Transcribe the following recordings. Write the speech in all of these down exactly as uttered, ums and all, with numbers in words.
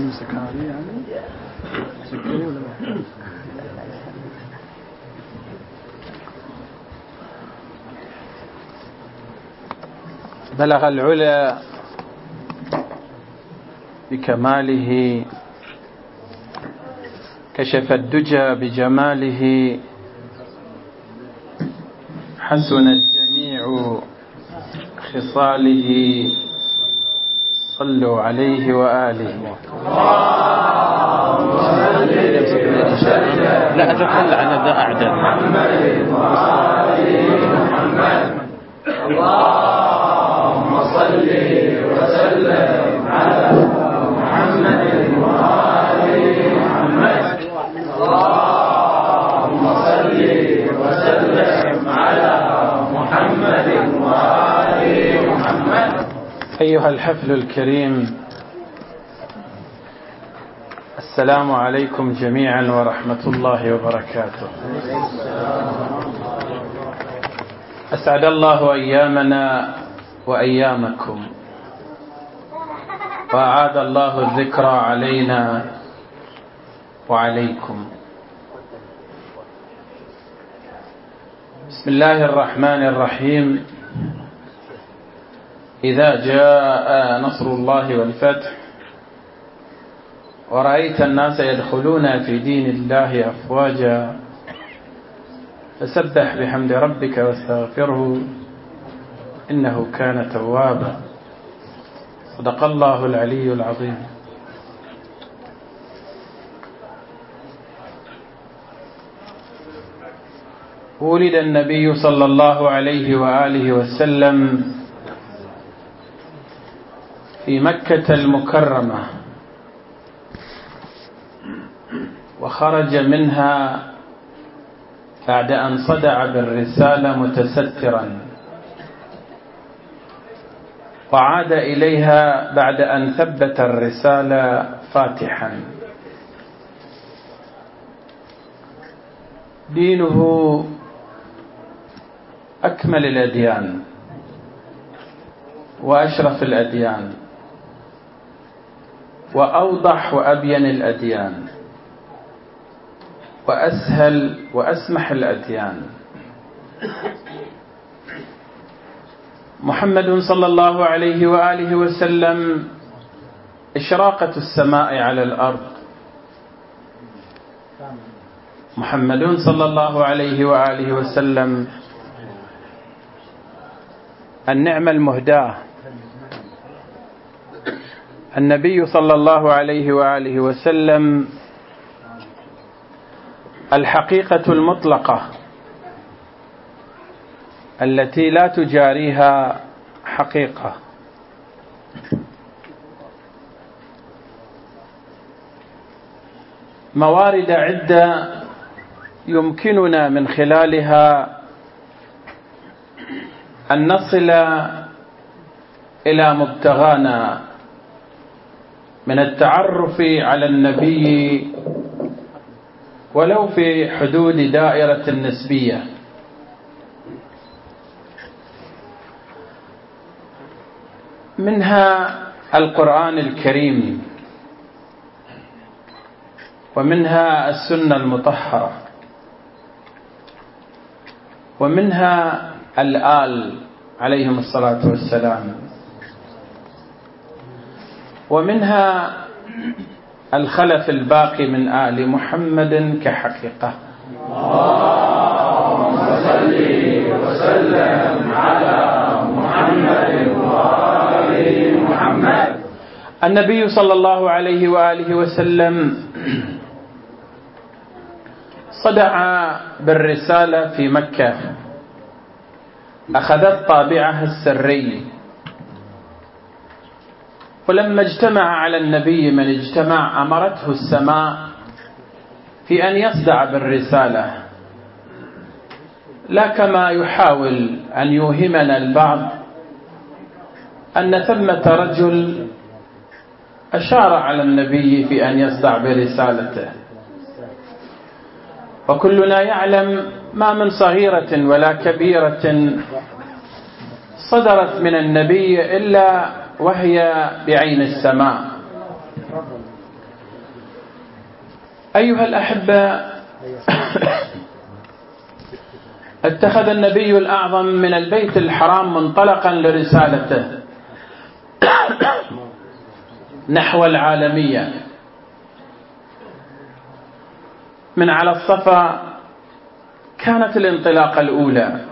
مسكها عليه يعني مسكني ولا ما؟ بلغ العلا بكماله، كشف الدجى بجماله، حسنت جميع خصاله، صلوا عليه وآله. لا أتخلى عن ذا أعداد محمد وآله محمد. اللهم صل وسلم على محمد وآله محمد. اللهم صل وسلم على محمد وآله محمد. أيها الحفل الكريم، السلام عليكم جميعا ورحمة الله وبركاته. أسعد الله أيامنا وأيامكم، وأعاد الله الذكرى علينا وعليكم. بسم الله الرحمن الرحيم. إذا جاء نصر الله والفتح ورأيت الناس يدخلون في دين الله أفواجا فسبح بحمد ربك واستغفره إنه كان توابا. صدق الله العلي العظيم. ولد النبي صلى الله عليه وآله وسلم في مكة المكرمة، وخرج منها بعد أن صدع بالرسالة متسترا، وعاد إليها بعد أن ثبت الرسالة فاتحا. دينه أكمل الأديان وأشرف الأديان وأوضح وأبين الأديان وأسهل وأسمح الأديان. محمد صلى الله عليه وآله وسلم إشراقة السماء على الأرض. محمد صلى الله عليه وآله وسلم النعمة المهداة. النبي صلى الله عليه وآله وسلم الحقيقة المطلقة التي لا تجاريها حقيقة. موارد عدة يمكننا من خلالها أن نصل إلى مبتغانا من التعرف على النبي ولو في حدود دائرة نسبية. منها القرآن الكريم، ومنها السنة المطهرة، ومنها الآل عليهم الصلاة والسلام، ومنها الخلف الباقي من آل محمد كحقيقة. اللهم صل وسلم على محمد وآل محمد. النبي صلى الله عليه وآله وسلم صدع بالرسالة في مكة، أخذت طابعها السري، ولما اجتمع على النبي من اجتمع أمرته السماء في أن يصدع بالرسالة، لا كما يحاول أن يوهمنا البعض أن ثمة رجل أشار على النبي في أن يصدع برسالته. وكلنا يعلم ما من صغيرة ولا كبيرة صدرت من النبي إلا وهي بعين السماء. أيها الأحبة، اتخذ النبي الأعظم من البيت الحرام منطلقا لرسالته نحو العالمية. من على الصفا كانت الانطلاقة الأولى،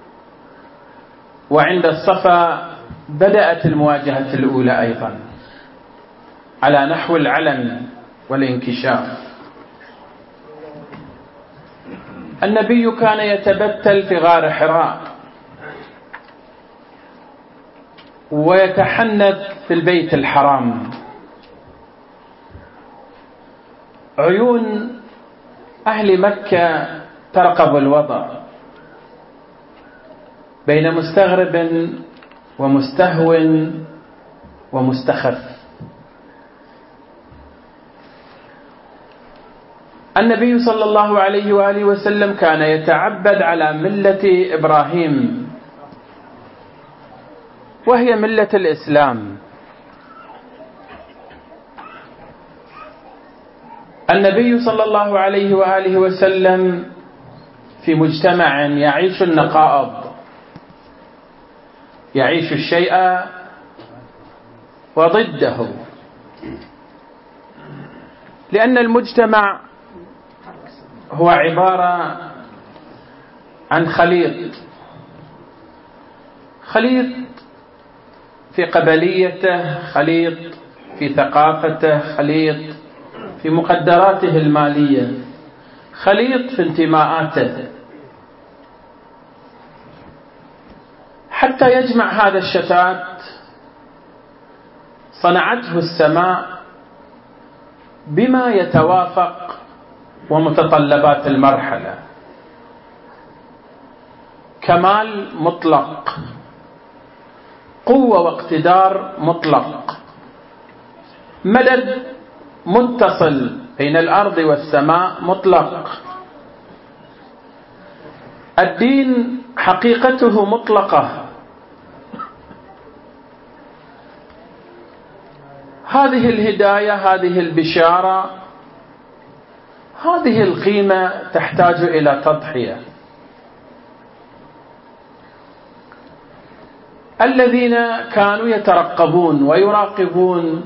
وعند الصفا بدأت المواجهة الأولى أيضا على نحو العلن والانكشاف. النبي كان يتبتل في غار حراء ويتحنث في البيت الحرام. عيون أهل مكة ترقب الوضع بين مستغرب ومستهو ومستخف. النبي صلى الله عليه وآله وسلم كان يتعبد على ملة إبراهيم، وهي ملة الإسلام. النبي صلى الله عليه وآله وسلم في مجتمع يعيش النقائض، يعيش الشيء وضده، لأن المجتمع هو عبارة عن خليط خليط في قبليته، خليط في ثقافته، خليط في مقدراته المالية، خليط في انتماءاته. حتى يجمع هذا الشتات صنعته السماء بما يتوافق ومتطلبات المرحلة: كمال مطلق، قوة واقتدار مطلق، مدد متصل بين الأرض والسماء مطلق، الدين حقيقته مطلقة. هذه الهداية، هذه البشارة، هذه القيمة تحتاج إلى تضحية. الذين كانوا يترقبون ويراقبون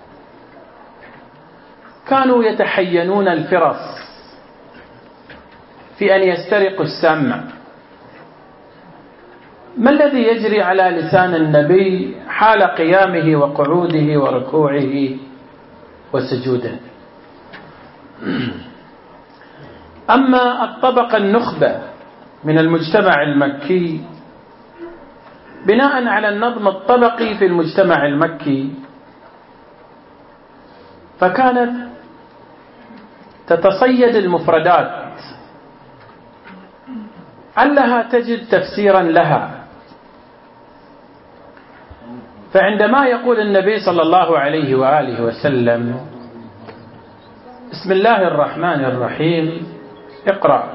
كانوا يتحينون الفرص في أن يسترقوا السمع. ما الذي يجري على لسان النبي حال قيامه وقعوده وركوعه وسجوده؟ أما الطبقة النخبة من المجتمع المكي، بناء على النظم الطبقي في المجتمع المكي، فكانت تتصيد المفردات علها تجد تفسيرا لها. فعندما يقول النبي صلى الله عليه وآله وسلم: بسم الله الرحمن الرحيم، اقرأ،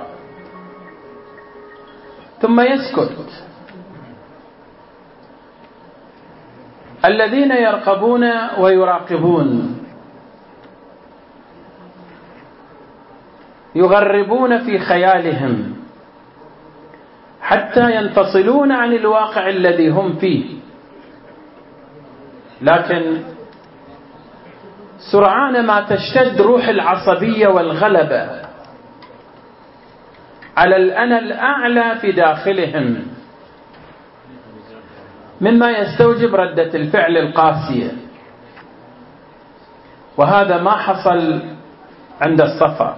ثم يسكت، الذين يرقبون ويراقبون يغربون في خيالهم حتى ينفصلون عن الواقع الذي هم فيه، لكن سرعان ما تشتد روح العصبية والغلبة على الأنا الأعلى في داخلهم، مما يستوجب ردة الفعل القاسية. وهذا ما حصل عند الصفا.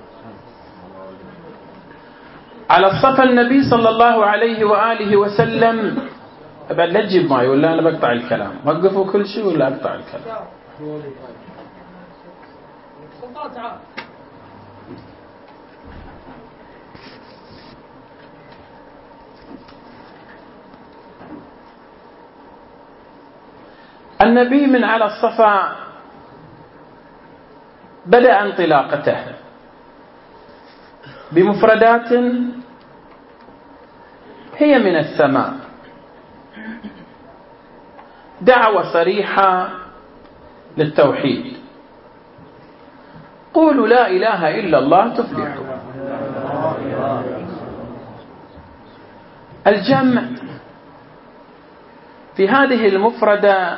على الصفا النبي صلى الله عليه وآله وسلم أبقى لا تجيب معي ولا أنا بقطع الكلام، وقفوا كل شيء ولا أقطع الكلام. النبي من على الصفا بدأ انطلاقته بمفردات هي من السماء، دعوة صريحة للتوحيد، قولوا لا إله إلا الله تفلحوا. الجمع في هذه المفردة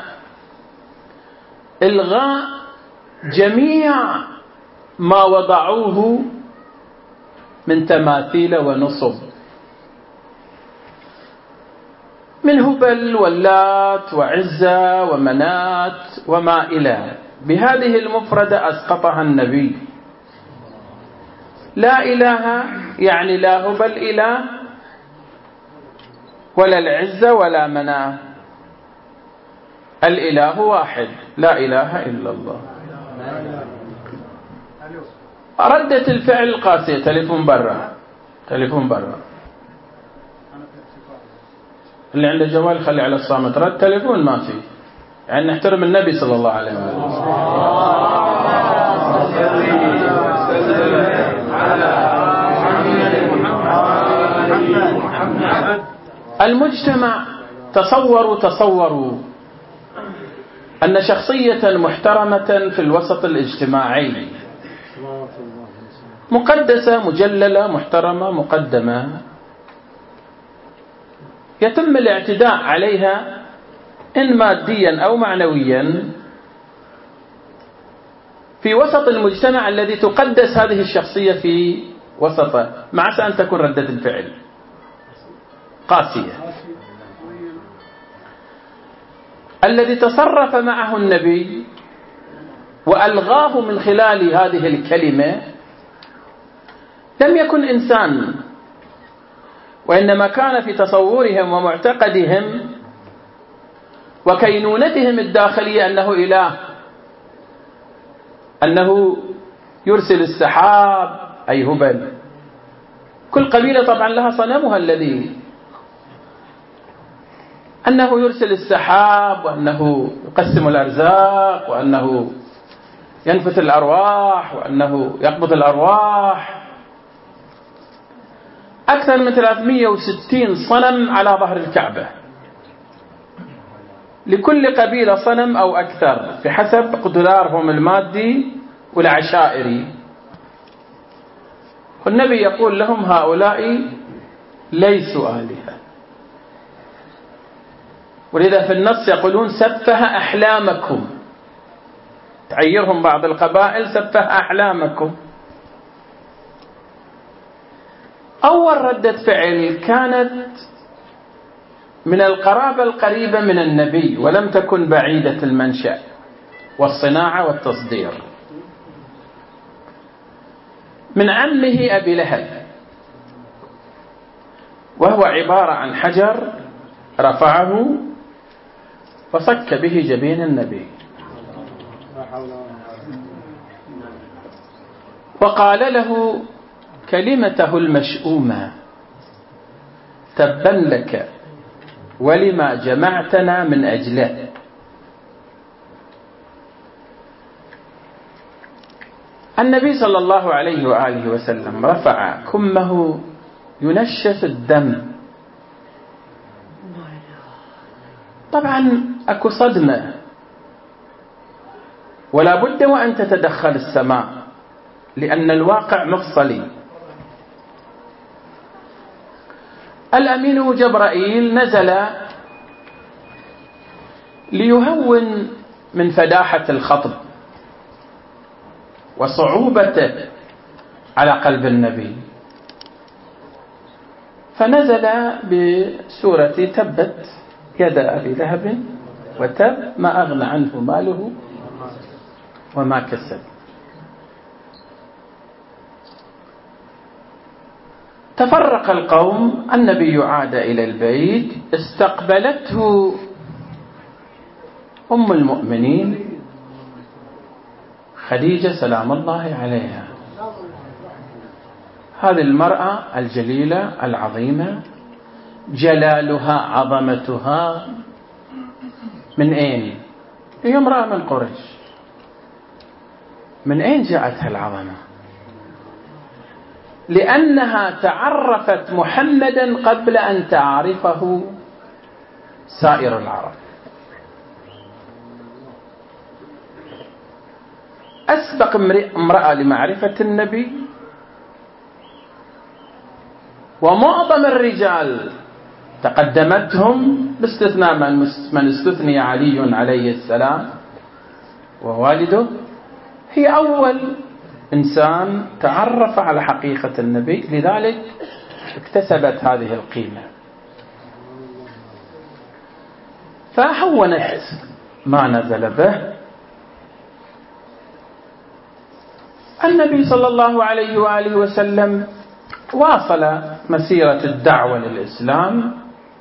إلغاء جميع ما وضعوه من تماثيل ونصب، من هبل واللات وعزة ومنات وما إلى. بهذه المفردة أسقطها النبي. لا إله يعني لا هبل إله ولا العزة ولا مناه، الإله واحد، لا إله إلا الله. ردة الفعل القاسية. تليفون برا، تليفون برا. اللي عنده جوال خلي على الصامت. رد تليفون ما في، يعني نحترم النبي صلى الله عليه وسلم. المجتمع تصوروا تصوروا أن شخصية محترمة في الوسط الاجتماعي مقدسة مجللة محترمة مقدمة، يتم الاعتداء عليها إن ماديا أو معنويا في وسط المجتمع الذي تقدس هذه الشخصية في وسطه، مع أن تكون ردة الفعل قاسية. الذي تصرف معه النبي وألغاه من خلال هذه الكلمة لم يكن إنسان، وإنما كان في تصورهم ومعتقدهم وكينونتهم الداخلية أنه إله، أنه يرسل السحاب أي هبل. كل قبيلة طبعا لها صنمها الذي أنه يرسل السحاب، وأنه يقسم الأرزاق، وأنه ينفث الأرواح، وأنه يقبض الأرواح. أكثر من ثلاثمئة وستين صنم على ظهر الكعبة، لكل قبيلة صنم أو أكثر في حسب قدرارهم المادي والعشائري. والنبي يقول لهم هؤلاء ليسوا آلهة. ولذا في النص يقولون سفه أحلامكم، تعيرهم بعض القبائل سفه أحلامكم. أول ردة فعل كانت من القرابة القريبة من النبي، ولم تكن بعيدة المنشأ والصناعة والتصدير، من عمه أبي لهب، وهو عبارة عن حجر رفعه وصك به جبين النبي، وقال له كلمته المشؤومة: تبا لك ولما جمعتنا من أجله. النبي صلى الله عليه وآله وسلم رفع كمه ينشف الدم. طبعا أكو صدمة، ولا بد وأن تتدخل السماء، لأن الواقع مفصلي. الأمين جبرائيل نزل ليهون من فداحة الخطب وصعوبته على قلب النبي، فنزل بسورة تبت يد أبي لهب وتب ما أغنى عنه ماله وما كسب. تفرق القوم، النبي عاد إلى البيت، استقبلته أم المؤمنين خديجة سلام الله عليها. هذه المرأة الجليلة العظيمة، جلالها عظمتها، من أين؟ هي امرأة من قريش، من أين جاءتها العظمة؟ لأنها تعرفت محمدا قبل أن تعرفه سائر العرب. أسبق امرأة لمعرفة النبي، ومعظم الرجال تقدمتهم باستثناء من استثني علي عليه السلام ووالده، هي أول إنسان تعرف على حقيقة النبي، لذلك اكتسبت هذه القيمة. فهونت ما نزل به. النبي صلى الله عليه وآله وسلم واصل مسيرة الدعوة للإسلام.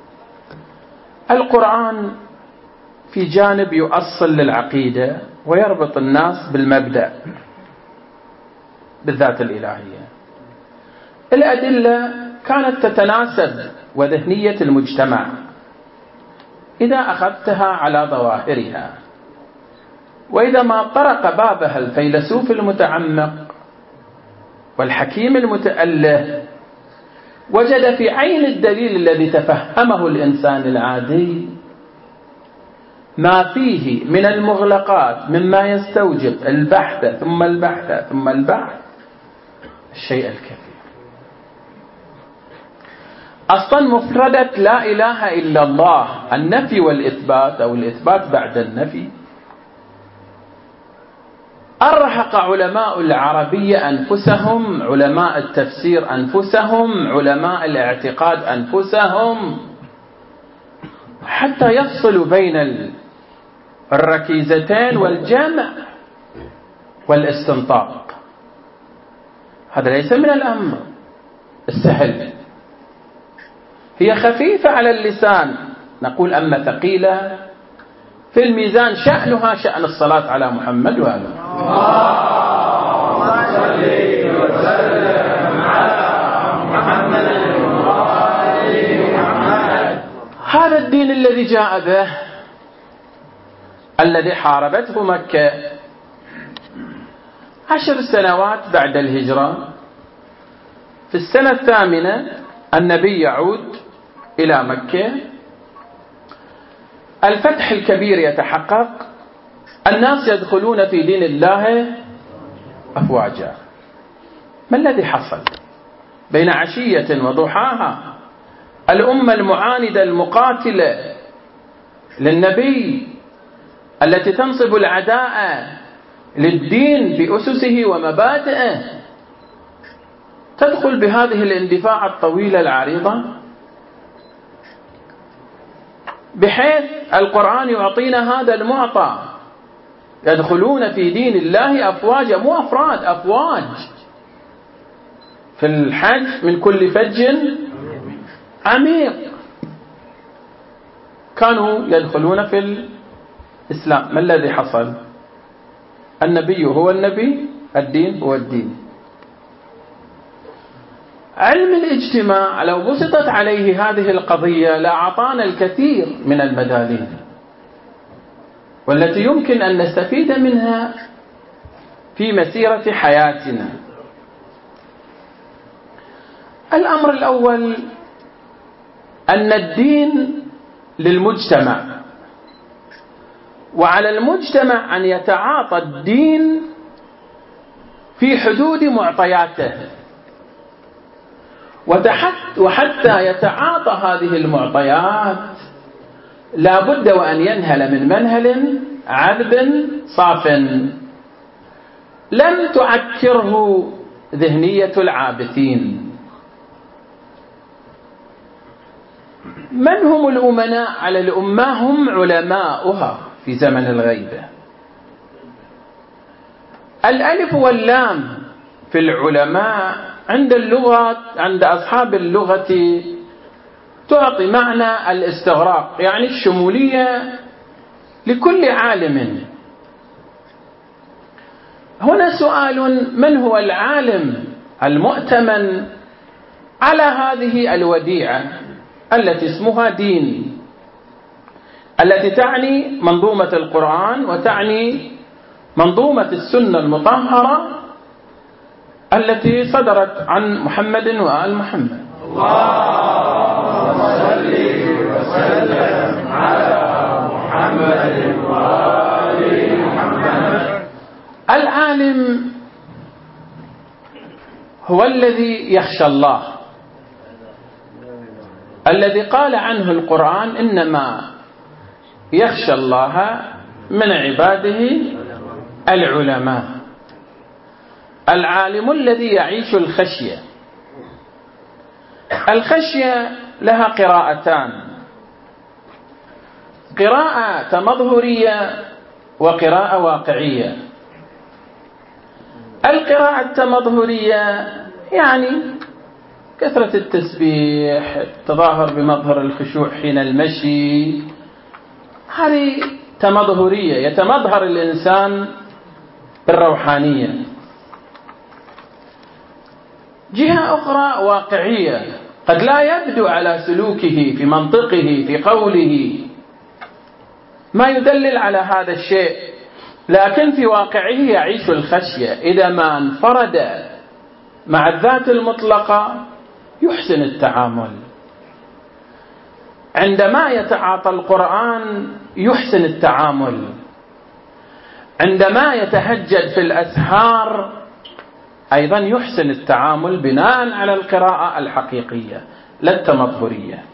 القرآن في جانب يؤصل للعقيدة ويربط الناس بالمبدأ بالذات الإلهية. الأدلة كانت تتناسب وذهنية المجتمع إذا أخذتها على ظواهرها، وإذا ما طرق بابها الفيلسوف المتعمق والحكيم المتأله وجد في عين الدليل الذي تفهمه الإنسان العادي ما فيه من المغلقات مما يستوجب البحث ثم البحث ثم البحث الشيء الكثير. أصلا مفردة لا إله إلا الله، النفي والإثبات أو الإثبات بعد النفي، أرهق علماء العربية أنفسهم، علماء التفسير أنفسهم، علماء الاعتقاد أنفسهم، حتى يفصلوا بين الركيزتين والجمع والاستنطاق. هذا ليس من الأمر السهل. هي خفيفة على اللسان نقول، أما ثقيلة في الميزان شأنها شأن الصلاة على محمد وآله. اللهم صل وسلم على محمد وآل محمد. هذا الدين الذي جاء به، الذي حاربته مكة عشر سنوات بعد الهجرة. في السنة الثامنة النبي يعود إلى مكة، الفتح الكبير يتحقق، الناس يدخلون في دين الله أفواجا. ما الذي حصل بين عشية وضحاها؟ الأمة المعاندة المقاتلة للنبي التي تنصب العداء للدين بأسسه ومبادئه تدخل بهذه الاندفاع الطويلة العريضة، بحيث القرآن يعطينا هذا المعطى: يدخلون في دين الله أفواجا، مو أفراد، أفواج. في الحج من كل فج عميق كانوا يدخلون في الإسلام. ما الذي حصل؟ النبي هو النبي، الدين هو الدين. علم الاجتماع لو بسطت عليه هذه القضية لأعطانا الكثير من المدالين والتي يمكن أن نستفيد منها في مسيرة حياتنا. الأمر الأول أن الدين للمجتمع، وعلى المجتمع أن يتعاطى الدين في حدود معطياته، وحتى يتعاطى هذه المعطيات لا بد وأن ينهل من منهل عذب صاف لم تعكره ذهنية العابثين. من هم الأمناء على الأمة؟ هم علماؤها في زمن الغيبة. الألف واللام في العلماء عند اللغة، عند أصحاب اللغة تعطي معنى الاستغراق، يعني الشمولية لكل عالم. هنا سؤال: من هو العالم المؤتمن على هذه الوديعة التي اسمها دين، التي تعني منظومة القرآن وتعني منظومة السنة المطهرة التي صدرت عن محمد وآل محمد؟ اللهم صل وسلم على محمد وآل محمد. العالم العالم هو الذي يخشى الله، الذي قال عنه القرآن إنما يخشى الله من عباده العلماء. العالم الذي يعيش الخشية. الخشية لها قراءتان: قراءة تمظهرية وقراءة واقعية. القراءة التمظهرية يعني كثرة التسبيح، التظاهر بمظهر الخشوع حين المشي، هذه تمظهرية، يتمظهر الإنسان بالروحانية. جهة أخرى واقعية، قد لا يبدو على سلوكه في منطقه في قوله ما يدلل على هذا الشيء، لكن في واقعه يعيش الخشية. إذا ما انفرد مع الذات المطلقة يحسن التعامل، عندما يتعاطى القرآن يحسن التعامل، عندما يتهجد في الأسحار أيضا يحسن التعامل بناء على القراءة الحقيقية لا التمظهرية.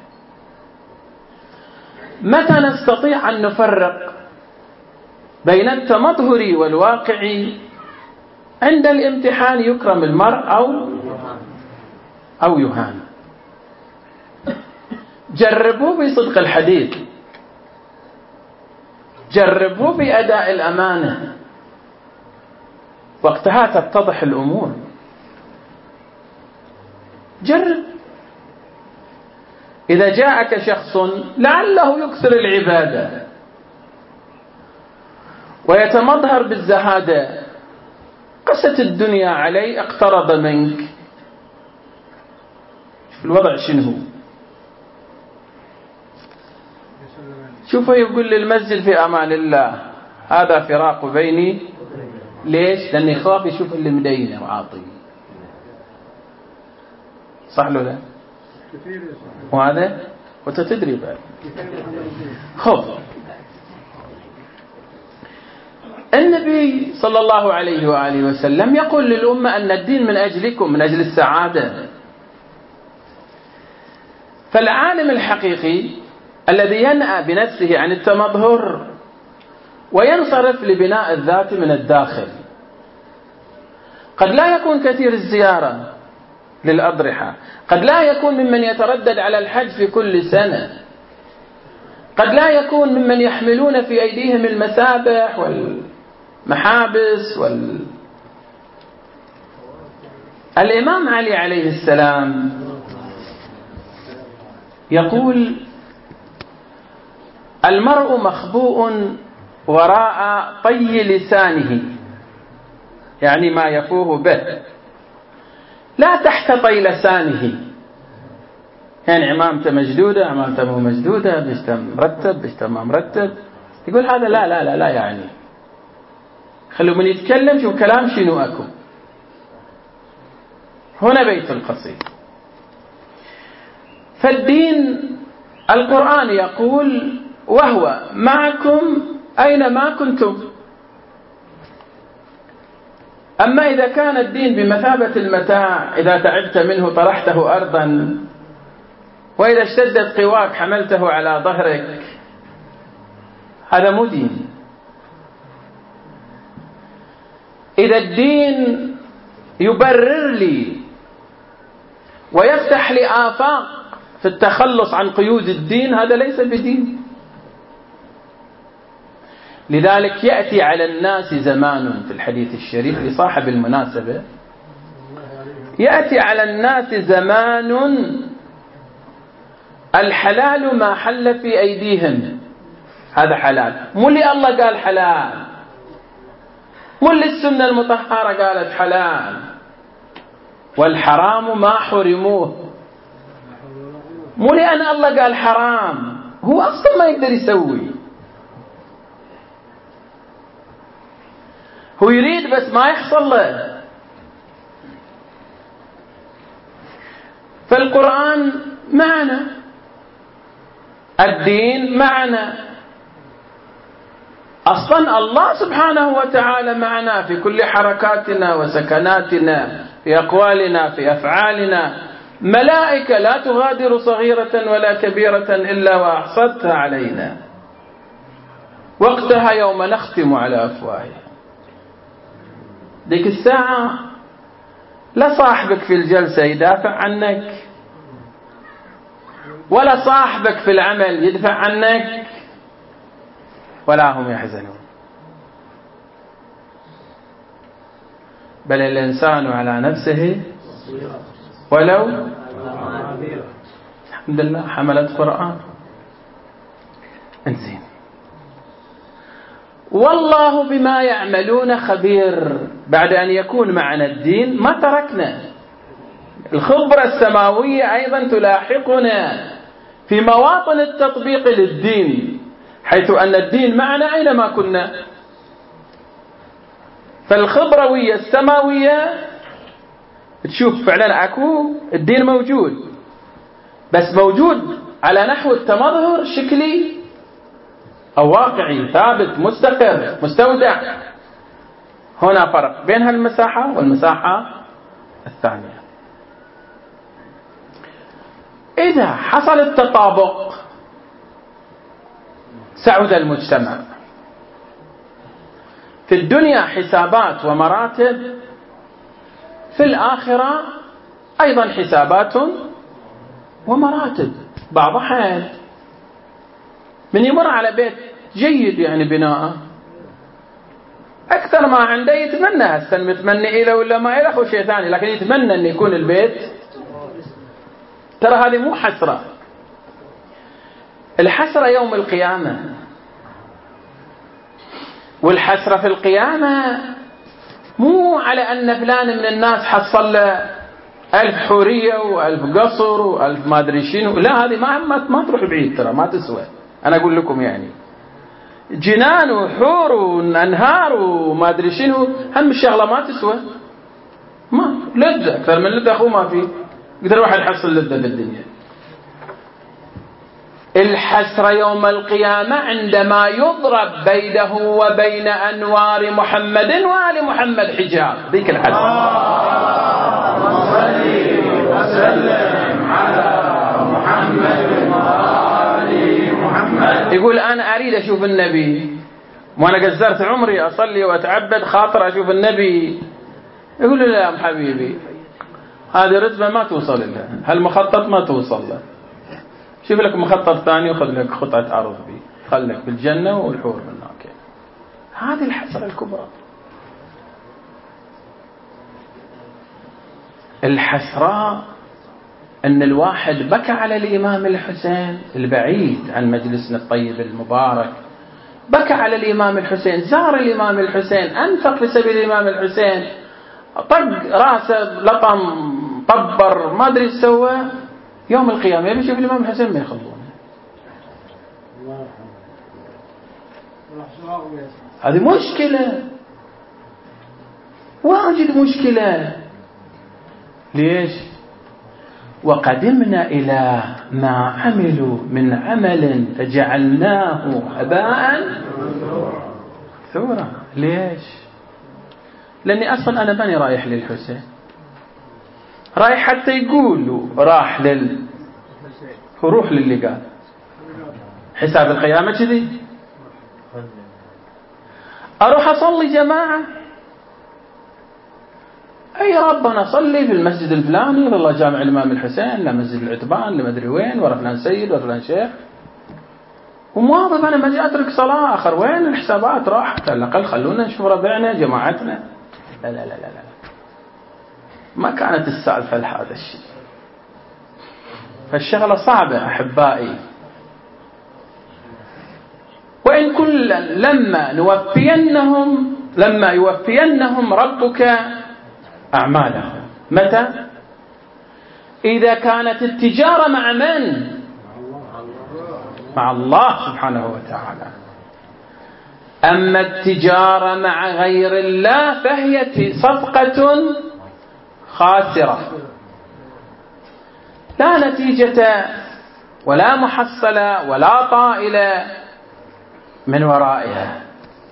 متى نستطيع أن نفرق بين التمظهري والواقعي؟ عند الامتحان يكرم المرء أو أو يهان. جربوه بصدق الحديث، جربوه بأداء الأمانة، وقتها تتضح الأمور. جرب. إذا جاءك شخص لعله يكثر العبادة ويتمظهر بالزهادة، قست الدنيا عليه، اقترب منك، شوف الوضع شنو هو. شوفه يقول للمسجد في أمان الله، هذا فراق بيني. ليش؟ لأني خاف يشوف اللي مدينه وعاطي. صح له لا؟ وهذا وانت تدري بعد. خب النبي صلى الله عليه وآله وسلم يقول للأمة أن الدين من أجلكم، من أجل السعادة. فالعالم الحقيقي الذي ينأى بنفسه عن التمظهر وينصرف لبناء الذات من الداخل، قد لا يكون كثير الزيارة للأضرحة، قد لا يكون ممن يتردد على الحج في كل سنة، قد لا يكون ممن يحملون في أيديهم المسابح والمحابس وال... الإمام علي عليه السلام يقول: المرء مخبوء وراء طي لسانه، يعني ما يفوه به، لا تحت طي لسانه. يعني عمامته مجدودة، عمامته مو مجدودة، بيشته مرتب، بيشته ما مرتب. يقول هذا لا لا لا لا يعني خلوا من يتكلم شو كلام شنو أكو. هنا بيت القصيد. فالدين القرآن يقول: وهو معكم أينما كنتم. أما إذا كان الدين بمثابة المتاع، إذا تعبت منه طرحته أرضا، وإذا اشتدت قواك حملته على ظهرك، هذا مو دين. إذا الدين يبرر لي ويفتح لي آفاق في التخلص عن قيود الدين، هذا ليس بدين. لذلك يأتي على الناس زمان، في الحديث الشريف لصاحب المناسبة، يأتي على الناس زمان الحلال ما حل في أيديهم، هذا حلال، مو اللي الله قال حلال، مو اللي السنة المطهرة قالت حلال، والحرام ما حرموه، مو لأن الله قال حرام، هو أصلا ما يقدر يسوي، هو يريد بس ما يحصل له. فالقرآن معنا، الدين معنا، أصلا الله سبحانه وتعالى معنا في كل حركاتنا وسكناتنا، في أقوالنا، في أفعالنا، ملائكة لا تغادر صغيرة ولا كبيرة إلا وأحصتها علينا، وقتها يوم نختم على أفواههم. ذيك الساعة لا صاحبك في الجلسة يدافع عنك، ولا صاحبك في العمل يدفع عنك، ولا هم يحزنون. بل الإنسان على نفسه ولو الحمد لله حملت قرآن. انزين. والله بما يعملون خبير. بعد أن يكون معنا الدين ما تركنا، الخبرة السماوية أيضا تلاحقنا في مواطن التطبيق للدين، حيث أن الدين معنا أينما كنا. فالخبروية السماوية تشوف فعلا أكو الدين موجود، بس موجود على نحو التمظهر شكلي أو واقعي ثابت مستقر مستودع. هنا فرق بين هالمساحة والمساحة الثانية. إذا حصل التطابق سعد المجتمع. في الدنيا حسابات ومراتب، في الآخرة أيضا حسابات ومراتب بعض حال. من يمر على بيت جيد يعني بناء أكثر ما عنده يتمنى، هسه متمنى إله ولا ما إله هو شيء ثاني، لكن يتمنى أن يكون البيت. ترى هذه مو حسرة. الحسرة يوم القيامة، والحسرة في القيامة مو على أن فلان من الناس حصل له ألف حورية وألف قصر وألف ما أدري شنو، لا هذه ما ما تروح بعيد، ترى ما تسوى. أنا أقول لكم يعني جنان وحور وأنهار وما أدري شنو، هم الشغلة ما تسوى. ما لذة أكثر من لذة أخوه ما في، يقدر واحد يحصل لذة بالدنيا. الحسرة يوم القيامة عندما يضرب بينه وبين أنوار محمد وآل محمد حجاب، ذيك الحسرة. صلي وسلم على محمد وآل محمد. يقول أنا أريد أشوف النبي، وأنا قزرت عمري أصلي وأتعبد خاطر أشوف النبي. يقول له لا يا حبيبي، هذه رتبة ما توصل لها، هالمخطط ما توصل له، شوف لك مخطط ثاني وخذ لك قطعة أرض بي، خلك بالجنة والحور بالناكل. هذه الحسرة الكبرى. الحسرة أن الواحد بكى على الإمام الحسين البعيد عن مجلسنا الطيب المبارك، بكى على الإمام الحسين، زار الإمام الحسين، أنفق في سبيل الإمام الحسين، طق راسه لطم طبر ما أدري ايش سوى. يوم القيامة يبي يشوف الإمام الحسين ما يخلونه. هذه مشكلة، واجد مشكلة. ليش؟ وقدمنا إلى ما عملوا من عمل فجعلناه هباء ثورا. ليش؟ لأني أصلا أنا ماني رايح للحسين، رايح حتى يقولوا راح لل روح للي قال. حساب القيامة كذي. أروح أصلي جماعة، أي ربنا صلي في المسجد الفلاني، والله جامع الإمام الحسين، لا مسجد العتبان، لا مدري وين، ورا فلان سيد ورا فلان شيخ، ومواظب أنا ما أجي أترك صلاة آخر. وين الحسابات راحت؟ على الأقل خلونا نشوف ربعنا جماعتنا. لا لا لا لا لا، ما كانت السالفة لهذا الشيء. فالشغلة صعبة أحبائي. وإن كلا لما نوفينهم لما يوفينهم ربك أعمالهم. متى؟ إذا كانت التجارة مع من؟ مع الله سبحانه وتعالى. أما التجارة مع غير الله فهي صفقة خاسرة، لا نتيجة ولا محصلة ولا طائلة من ورائها.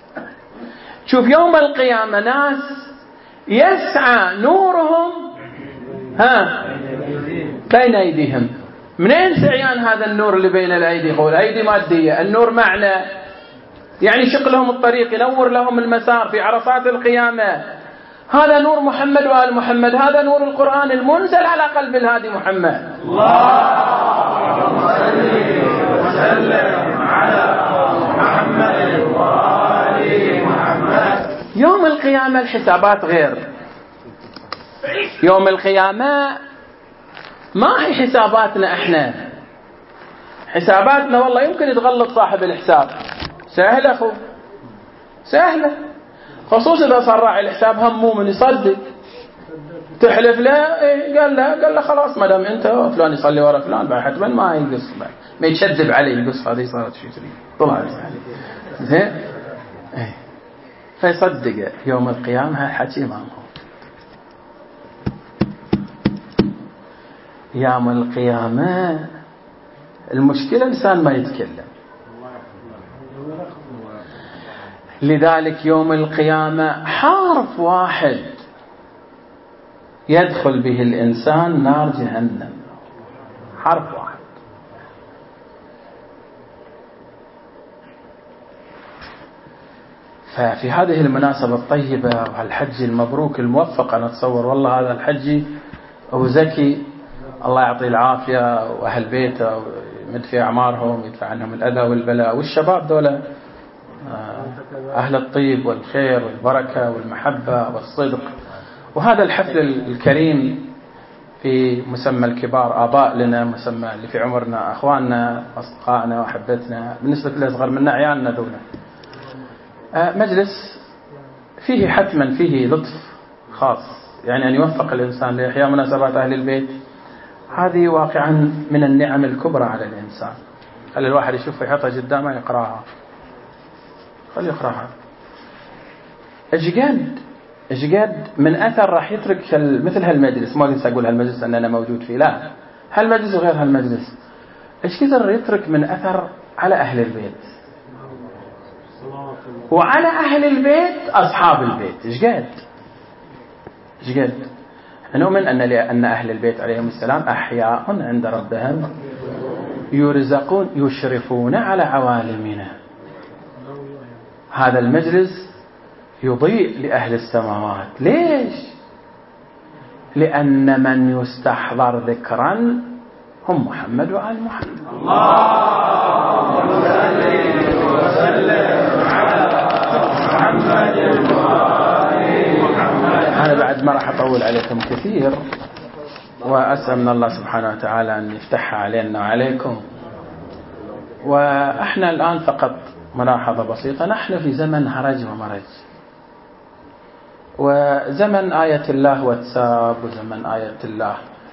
شوف يوم القيامة ناس يسعى نورهم ها بين أيديهم. منين سعيان هذا النور اللي بين الأيدي؟ يقول أيدي مادية. النور معنى يعني يشق لهم الطريق، ينور لهم المسار في عرصات القيامة. هذا نور محمد وآل محمد، هذا نور القرآن المنزل على قلب الهادي محمد. اللهم صل وسلم على محمد وآل محمد. يوم القيامة الحسابات غير. يوم القيامة ما هي حساباتنا احنا. حساباتنا والله يمكن يتغلط صاحب الحساب، سهل اخو سهلة، خصوصا اذا صار راعي الحساب همه من يصدق. تحلف له إيه؟ قال له قال له خلاص ما دام انت فلان يصلي ورا فلان بعد حتما ما يقص، ما يتشذب عليه يقص. هذه صارت شيء تريد طلعت زين ايه فيصدق يوم القيامة. هالحكي ما هو. يوم القيامة المشكلة الإنسان ما يتكلم. لذلك يوم القيامة حرف واحد يدخل به الإنسان نار جهنم، حرف واحد. ففي هذه المناسبة الطيبة وهالحج المبروك الموفق، أنا أتصور والله هذا الحج أبو زكي الله يعطيه العافية وأهل بيته ويمد في أعمارهم ويدفع عنهم الأذى والبلاء، والشباب دولة أهل الطيب والخير والبركة والمحبة والصدق. وهذا الحفل الكريم في مسمى الكبار آباء لنا، مسمى اللي في عمرنا أخواننا أصدقائنا وأحبتنا، بالنسبة للأصغر منا عيالنا دولة. مجلس فيه حتما فيه لطف خاص، يعني أن يوفق الإنسان لإحياء مناسبات أهل البيت. هذه واقعا من النعم الكبرى على الإنسان. خلي الواحد يشوف يحطها قدامه يقرأها، خلي يقرأها. اجقد اجقد من أثر راح يترك مثل هالمجلس. ما قلت أقول هالمجلس أن أنا موجود فيه، لا، هالمجلس وغير هالمجلس. ايش كثر يترك من أثر على أهل البيت وعلى أهل البيت أصحاب البيت. اجقد اجقد نؤمن أن أن أهل البيت عليهم السلام أحياء عند ربهم يرزقون يشرفون على عوالمنا. هذا المجلس يضيء لأهل السماوات. ليش؟ لأن من يستحضر ذكرا هم محمد وآل محمد. اللهم صل وسلم على محمد وآل محمد. أنا بعد ما راح أطول عليكم كثير، وأسأل من الله سبحانه وتعالى أن يفتحها علينا وعليكم. وإحنا الآن فقط ملاحظة بسيطة، نحن في زمن هرج ومرج، وزمن آية الله واتساب، وزمن آية الله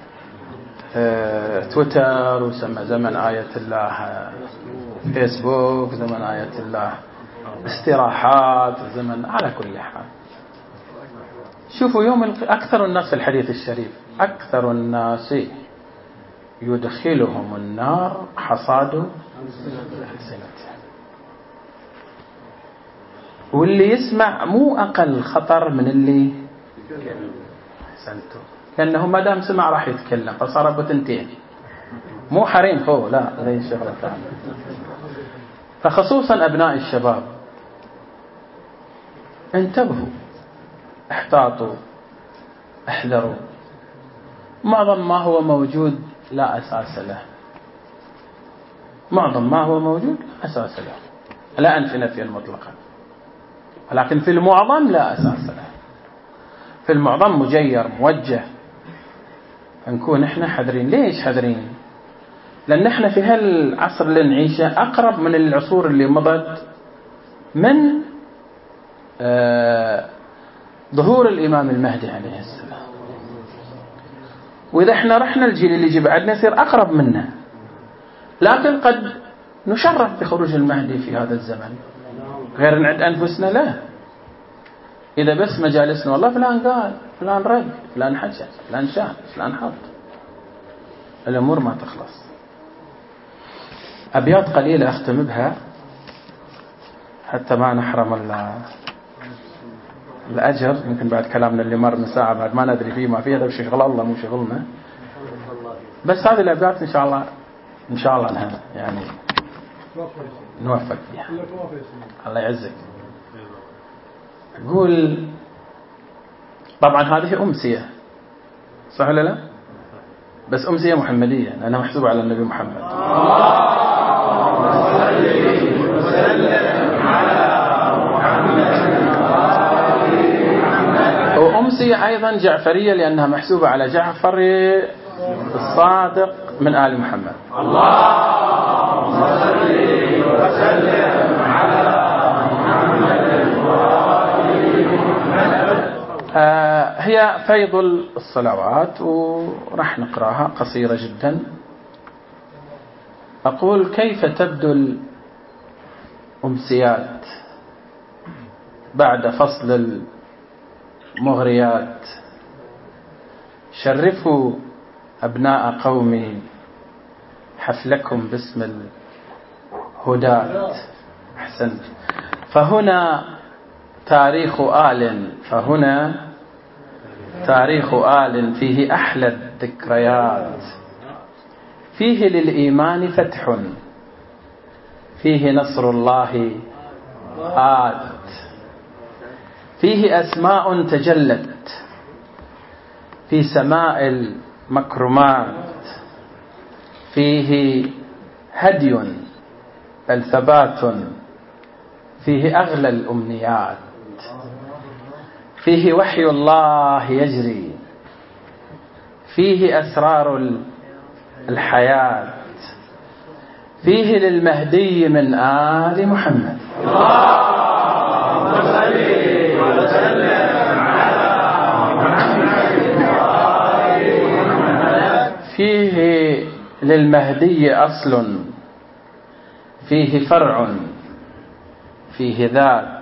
تويتر، وسمى زمن آية الله فيسبوك، زمن آية الله استراحات، زمن على كل حال. شوفوا يوم أكثر الناس في الحديث الشريف أكثر الناس يدخلهم النار حصاد ألسنتهم. واللي يسمع مو أقل خطر من اللي أحسنتم، لأنه ما دام سمع راح يتكلم، فصار بتنتين مو حريم هو، لا زي شغلة ثانية. فخصوصا أبناء الشباب انتبهوا، احتاطوا، احذروا. معظم ما هو موجود لا أساس له، معظم ما هو موجود لا أساس له، لا أنفي نفيا مطلقا، ولكن في المعظم لا أساس له. في المعظم مجير موجه، نكون احنا حذرين. ليش حذرين؟ لأن احنا في هالعصر اللي نعيشه أقرب من العصور اللي مضت من آه ظهور الإمام المهدي عليه السلام. وإذا احنا رحنا الجيل اللي يجي بعدنا يصير أقرب منا، لكن قد نشرف بخروج المهدي في هذا الزمن، غير نعد أنفسنا له. إذا بس مجالسنا والله فلان قال، فلان رد، فلان حكى، فلان شاف، فلان حط، الأمور ما تخلص. أبيات قليلة أختم بها حتى ما نحرم الأجر يمكن بعد كلامنا اللي مر من ساعة بعد ما ندري فيه ما فيه، هذا شغل الله مو شغلنا. بس هذه الأبيات إن شاء الله إن شاء الله أنها يعني نوفق فيها. الله يعزك. أقول طبعا هذه أمسية صح ولا لا؟ بس أمسية محمدية لأنها محسوبة على النبي محمد. وأمسية أيضا جعفرية لأنها محسوبة على جعفر الصادق من آل محمد. اللهم صل وسلم على محمد وآل محمد. هي فيض الصلوات ورح نقراها قصيرة جدا. أقول كيف تبدو الأمسيات بعد فصل المغريات. شرفوا أبناء قومي حفلكم باسم الهداة. أحسنت. فهنا تاريخ آل فهنا تاريخ آل فيه أحلى الذكريات. فيه للإيمان فتح، فيه نصر الله آت، فيه أسماء تجلت في سماء المكرمات، فيه هدي بل ثبات، فيه أغلى الأمنيات، فيه وحي الله يجري، فيه أسرار الحياة، فيه للمهدي من آل محمد. اللهم صل وسلم على محمد وآل محمد. فيه للمهدي أصل، فيه فرع، فيه ذات،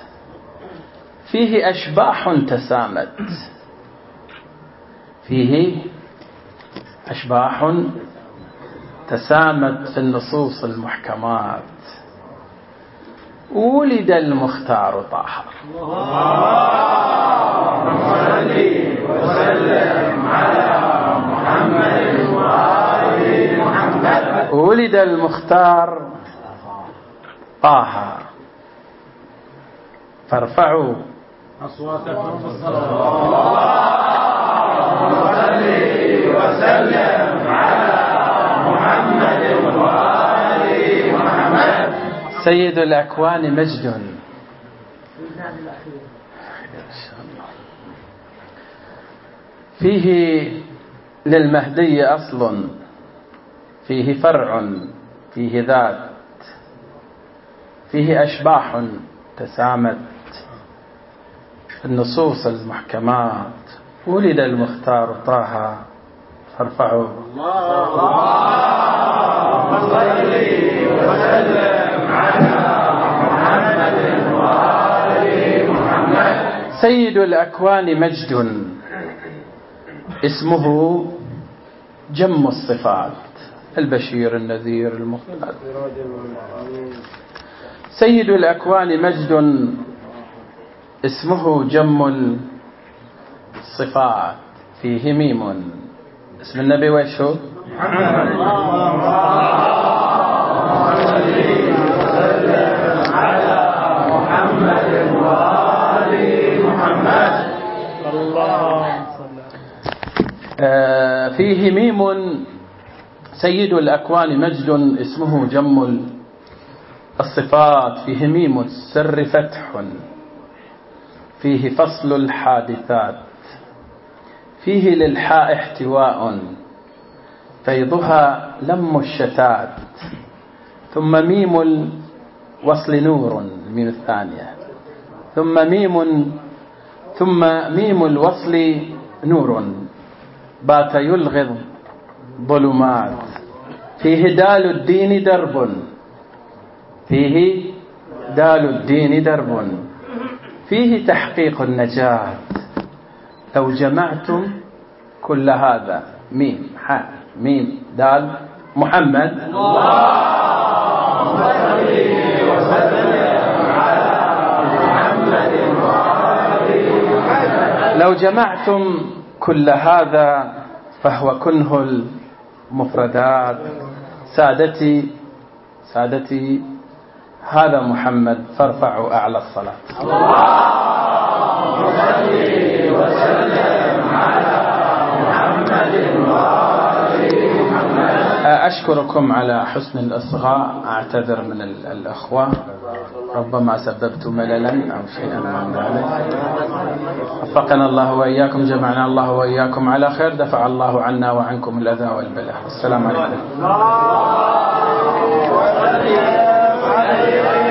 فيه أشباح تسامت، فيه أشباح تسامت في النصوص المحكمات. ولد المختار طه. اللهم صل وسلم على محمد وآل محمد. ولد المختار طه فارفعوا أصواتكم في الصلاة. اللهم صل وسلم على محمد وآل محمد. سيد الأكوان مجد. فيه للمهدي أصل، فيه فرع، فيه ذات، فيه أشباح تسامت النصوص المحكمات. ولد المختار طه فارفعوا. اللهم صل وسلم على محمد وآل محمد. سيد الأكوان مجد اسمه جم الصفات، البشير النذير المختار. سيد الأكوان مجد اسمه جم الصفات، فيه ميم. اسم النبي ويش هو؟ محمد. اللهم صل وسلم على محمد وآل محمد. اللهم صل. فيه ميم. سيد الأكوان مجد اسمه جم الصفات، فيه ميم السر فتح، فيه فصل الحادثات، فيه للحاء احتواء، فيضها لم الشتات، ثم ميم الوصل نور، الميم الثانية، ثم ميم ثم ميم الوصل نور بات يلغض ظلمات، فيه دال الدين درب، فيه دال الدين درب، فيه تحقيق النجاة. لو جمعتم كل هذا ميم حاء ميم دال محمد. اللهم صل وسلم على محمد ولو جمعتم كل هذا فهو كنه المفردات. سادتي سادتي هذا محمد، فارفعوا أعلى الصلاة. اللهم صل وسلم على محمد وآل محمد. أشكركم على حسن الإصغاء. أعتذر من الأخوة، ربما سببت مللا أو شيئا من ذلك. وفقنا الله وإياكم، جمعنا الله وإياكم على خير، دفع الله عنا وعنكم الأذى والبلاء. السلام عليكم.